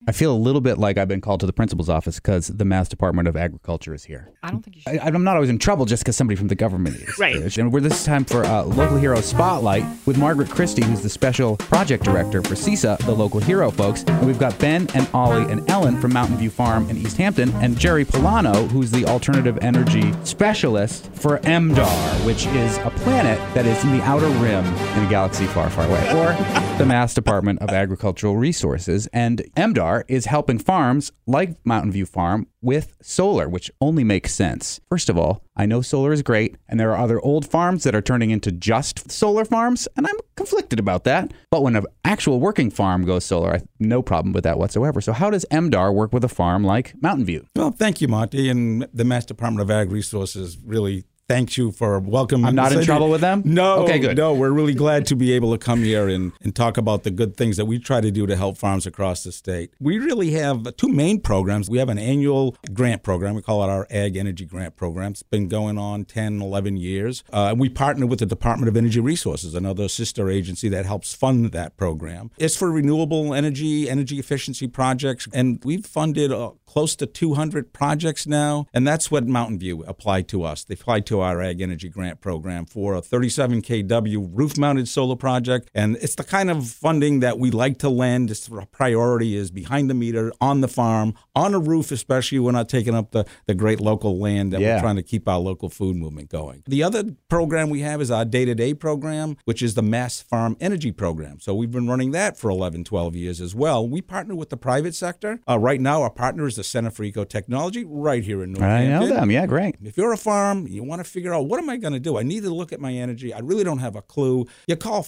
I feel a little bit like I've been called to the principal's office because the Mass Department of Agriculture is here. I don't think you should. I'm not always in trouble just because somebody from the government is. Right. And we're this time for Local Hero Spotlight with Margaret Christie, who's the Special Project Director for CISA, the Local Hero folks. And we've got Ben and Ollie and Ellen from Mountain View Farm in East Hampton, and Jerry Polano, who's the Alternative Energy Specialist for MDAR, which is a planet that is in the outer rim in a galaxy far, far away, or the Mass Department of Agricultural Resources. And MDAR is helping farms like Mountain View Farm with solar, which only makes sense. First of all, I know solar is great, and there are other old farms that are turning into just solar farms, and I'm conflicted about that. But when an actual working farm goes solar, I have no problem with that whatsoever. So how does MDAR work with a farm like Mountain View? Well, thank you, Monty, and the Mass Department of Ag Resources really thanks you for welcoming. I'm not in trouble with them? No. Okay, good. No, we're really glad to be able to come here and talk about the good things that we try to do to help farms across the state. We really have two main programs. We have an annual grant program. We call it our Ag Energy Grant Program. It's been going on 10, 11 years. And we partner with the Department of Energy Resources, another sister agency that helps fund that program. It's for renewable energy efficiency projects, and we've funded close to 200 projects now, and that's what Mountain View applied to us. They applied to our Ag Energy Grant Program for a 37 kW roof-mounted solar project, and it's the kind of funding that we like to lend. Its priority is behind the meter, on the farm, on a roof especially. We're not taking up the great local land that we're trying to keep our local food movement going. The other program we have is our day-to-day program, which is the Mass Farm Energy Program. So we've been running that for 11, 12 years as well. We partner with the private sector. Right now, our partner is the Center for Ecotechnology right here in Northampton. I know them. Yeah, great. If you're a farm, you want to figure out, what am I going to do? I need to look at my energy. I really don't have a clue. You call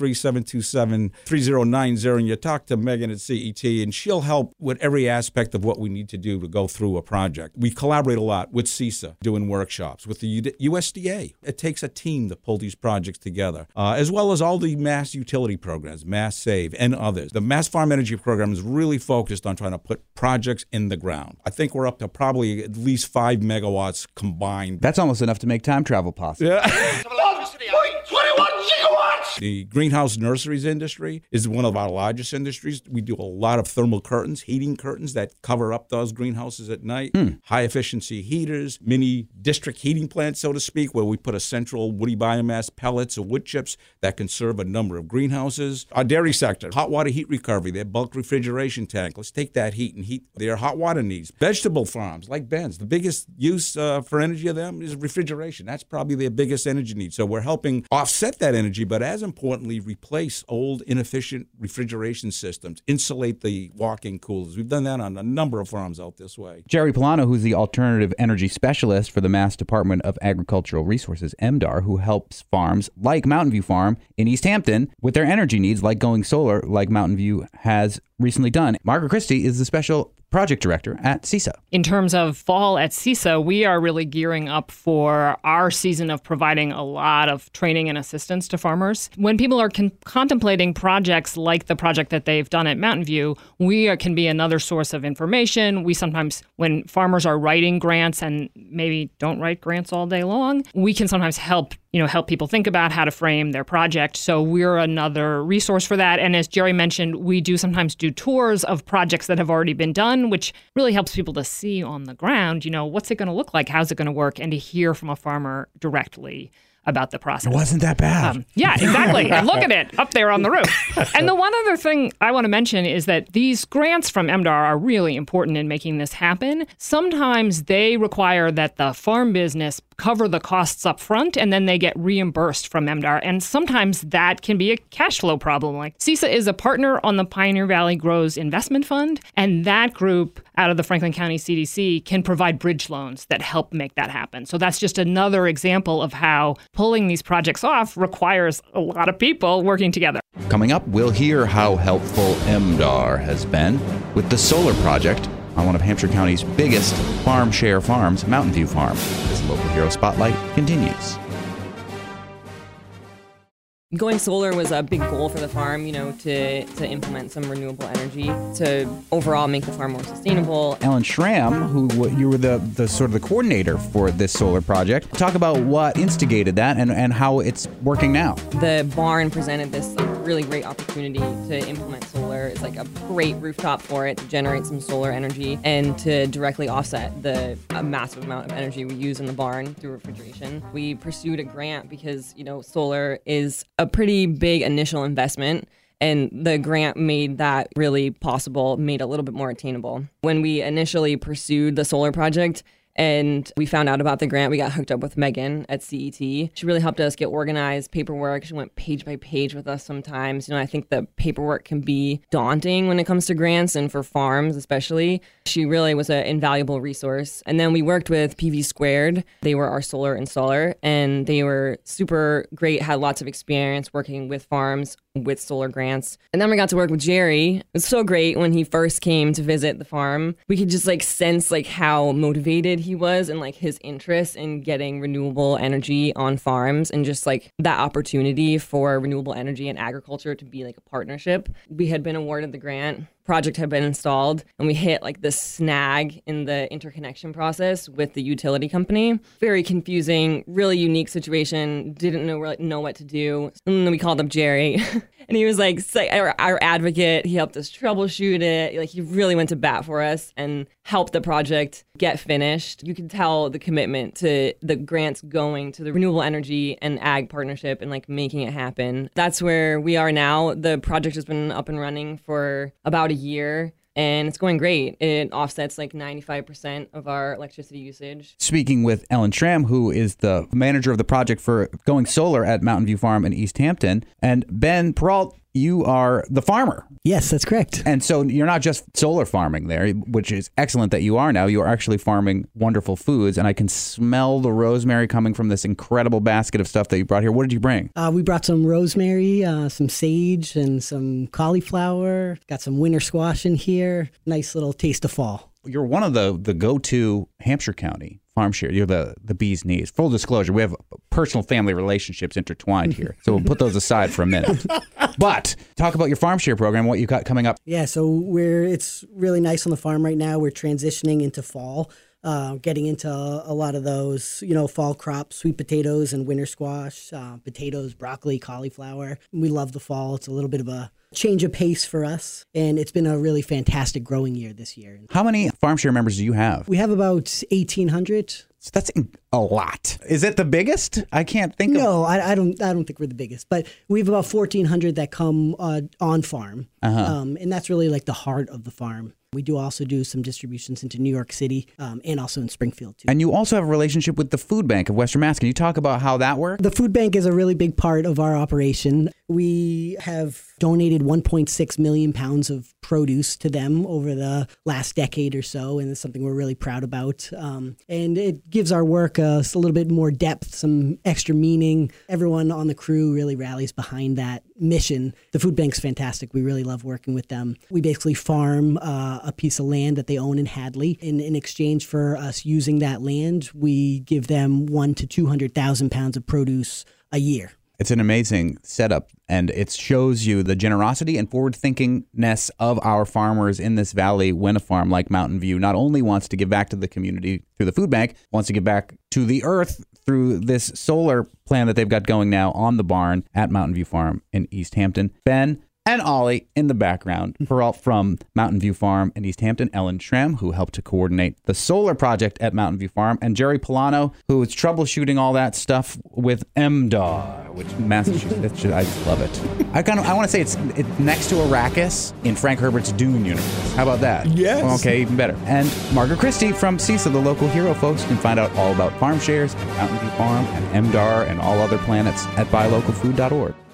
413-727-3090 and you talk to Megan at CET, and she'll help with every aspect of what we need to do to go through a project. We collaborate a lot with CISA, doing workshops, with the USDA. It takes a team to pull these projects together, as well as all the mass utility programs, Mass Save, and others. The Mass Farm Energy Program is really focused on trying to put projects in the ground. I think we're up to probably at least 5 megawatts combined. That's almost enough to make time travel possible. Yeah. 21 gigawatts! The greenhouse nurseries industry is one of our largest industries. We do a lot of thermal curtains, heating curtains that cover up those greenhouses at night. High efficiency heaters, mini district heating plants, so to speak, where we put a central woody biomass pellets or wood chips that can serve a number of greenhouses. Our dairy sector, hot water heat recovery, their bulk refrigeration tank. Let's take that heat and heat their hot water needs. Vegetable farms like Ben's, the biggest use for energy of them is refrigeration. That's probably their biggest energy need. So we're helping offset that energy, but as importantly, replace old, inefficient refrigeration systems, insulate the walk-in coolers. We've done that on a number of farms out this way. Jerry Polano, who's the Alternative Energy Specialist for the Mass Department of Agricultural Resources, MDAR, who helps farms like Mountain View Farm in East Hampton with their energy needs, like going solar, like Mountain View has recently done. Margaret Christie is the Special Project Director at CISA. In terms of fall at CISA, we are really gearing up for our season of providing a lot of training and assistance to farmers. When people are contemplating projects like the project that they've done at Mountain View, we can be another source of information. We sometimes, when farmers are writing grants and maybe don't write grants all day long, we can sometimes help people think about how to frame their project. So we're another resource for that. And as Jerry mentioned, we do sometimes do tours of projects that have already been done, which really helps people to see on the ground, what's it going to look like? How's it going to work? And to hear from a farmer directly about the process. It wasn't that bad. Yeah, exactly. And look at it up there on the roof. And the one other thing I want to mention is that these grants from MDAR are really important in making this happen. Sometimes they require that the farm business cover the costs up front, and then they get reimbursed from MDAR. And sometimes that can be a cash flow problem. Like CISA is a partner on the Pioneer Valley Grows Investment Fund, and that group out of the Franklin County CDC can provide bridge loans that help make that happen. So that's just another example of how pulling these projects off requires a lot of people working together. Coming up, we'll hear how helpful MDAR has been with the solar project on one of Hampshire County's biggest farm share farms, Mountain View Farm. This Local Hero Spotlight continues. Going solar was a big goal for the farm, to implement some renewable energy to overall make the farm more sustainable. Ellen Schramm, who you were the sort of the coordinator for this solar project, talk about what instigated that and how it's working now. The barn presented this really great opportunity to implement solar. It's like a great rooftop for it to generate some solar energy and to directly offset the massive amount of energy we use in the barn through refrigeration. We pursued a grant because, solar is a pretty big initial investment. And the grant made that really possible, made it a little bit more attainable. When we initially pursued the solar project, and we found out about the grant, we got hooked up with Megan at CET. She really helped us get organized, paperwork. She went page by page with us sometimes. I think the paperwork can be daunting when it comes to grants and for farms especially. She really was an invaluable resource. And then we worked with PV Squared. They were our solar installer, and they were super great, had lots of experience working with farms with solar grants. And then we got to work with Jerry. It was so great when he first came to visit the farm. We could just sense how motivated he was and his interest in getting renewable energy on farms, and just that opportunity for renewable energy and agriculture to be a partnership. We had been awarded the grant. Project had been installed, and we hit this snag in the interconnection process with the utility company. Very confusing, really unique situation. Didn't know what to do. And then we called up Jerry, and he was our advocate. He helped us troubleshoot it. He really went to bat for us and helped the project get finished. You could tell the commitment to the grants going to the renewable energy and ag partnership and making it happen. That's where we are now. The project has been up and running for about a year, and it's going great. It offsets 95% of our electricity usage. Speaking with Ellen Schramm, who is the manager of the project for Going Solar at Mountain View Farm in East Hampton, and Ben Peralt, you are the farmer. Yes, that's correct. And so you're not just solar farming there, which is excellent that you are now. You are actually farming wonderful foods, and I can smell the rosemary coming from this incredible basket of stuff that you brought here. What did you bring? We brought some rosemary, some sage, and some cauliflower. Got some winter squash in here. Nice little taste of fall. You're one of the go-to Hampshire County farm share. You're the bee's knees. Full disclosure, we have personal family relationships intertwined here. So we'll put those aside for a minute. But talk about your farm share program, what you got coming up. Yeah, so it's really nice on the farm right now. We're transitioning into fall, getting into a lot of those, fall crops, sweet potatoes and winter squash, potatoes, broccoli, cauliflower. We love the fall. It's a little bit of a change of pace for us, and it's been a really fantastic growing year this year. How many farm share members do you have? We have about 1,800. So that's a lot. Is it the biggest? I can't think of. No, I don't think we're the biggest, but we have about 1,400 that come on farm, and that's really the heart of the farm. We do also do some distributions into New York City and also in Springfield, too. And you also have a relationship with the Food Bank of Western Mass. Can you talk about how that works? The Food Bank is a really big part of our operation. We have donated 1.6 million pounds of produce to them over the last decade or so, and it's something we're really proud about. And it gives our work a little bit more depth, some extra meaning. Everyone on the crew really rallies behind that mission. The Food Bank's fantastic. We really love working with them. We basically farm a piece of land that they own in Hadley. In exchange for us using that land, we give them 100,000 to 200,000 pounds of produce a year. It's an amazing setup, and it shows you the generosity and forward-thinkingness of our farmers in this valley when a farm like Mountain View not only wants to give back to the community through the food bank, wants to give back to the earth through this solar plan that they've got going now on the barn at Mountain View Farm in East Hampton. Ben and Ollie in the background. Peralt from Mountain View Farm in East Hampton, Ellen Schramm, who helped to coordinate the solar project at Mountain View Farm, and Jerry Polano, who is troubleshooting all that stuff with MDAR, which Massachusetts. I just love it. I want to say it's next to Arrakis in Frank Herbert's Dune universe. How about that? Yes. Okay, even better. And Margaret Christie from CISA, the local hero, folks. You can find out all about farm shares and Mountain View Farm and MDAR and all other planets at buylocalfood.org.